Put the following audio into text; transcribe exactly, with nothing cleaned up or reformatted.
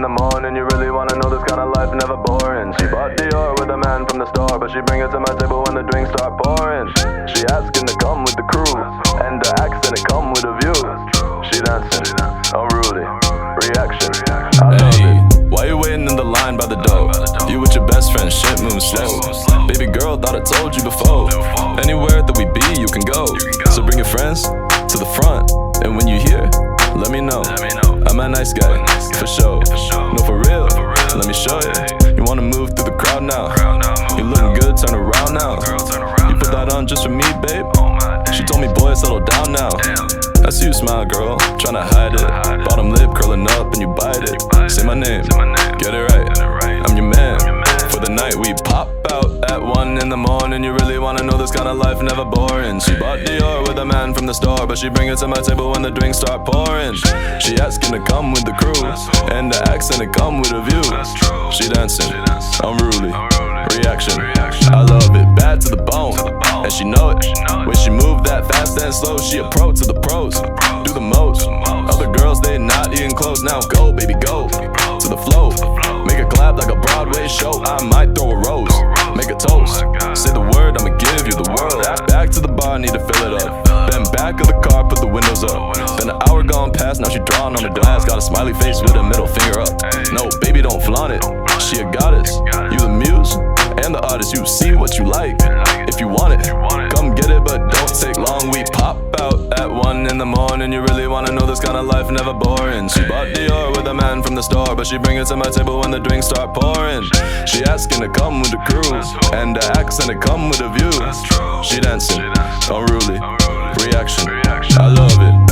the morning. You really wanna know this kind of life, never boring. She bought Dior with a man from the store, but she bring it to my table when the drinks start pouring. She asking to come with the crew, and the accent it come with a view. She dancing, unruly, reaction, I love hey, it. Why you waiting in the line by the door? You with your best friend, shit moves slow. Baby girl, thought I told you before. Anywhere that we be, you can go. So bring your friends to the front, and when you here, let me know. I'm a nice guy, for sure. No, for real, let me show you. You wanna move through the crowd now? You looking good, turn around now. You put that on just for me, babe? She told me, boy, settle down now. I see you smile, girl, tryna hide it. Bottom lip curling up and you bite it. Say my name, get it right, I'm your man. For the night we pop out at one in the morning. You really wanna know this kind of life, never boring. She bought Dior with a man from the store, but she bring it to my table when the drinks start pouring. She asking to come with the crew, and the accent it come with a view. She dancing, unruly, reaction, I love it, bad to the bone, and she know it. When she move that fast and slow, she a pro to the pros, do the most. Other girls, they not eating clothes. Now go, baby, go to the flow. Make it clap like a Broadway show. I might throw a rose, make a toast. Say the word, I'ma give you the world. Back to the bar, need to fill it up. Then back of the car, put the windows up. Then an hour gone past, now she drawing on the glass. Got a smiley face with a middle finger up. No, baby, don't flaunt it. She a goddess, you the muse and the artist. You see what you like, if you want it, come get it, but don't take long. We pop out at one in the morning. You really wanna know this kind of life, never boring. She bought Dior with a man from the store, but she bring it to my table when the drinks start pouring. She asking to come with the crew, and the accent it come with a view. She dancing, unruly, reaction, I love it.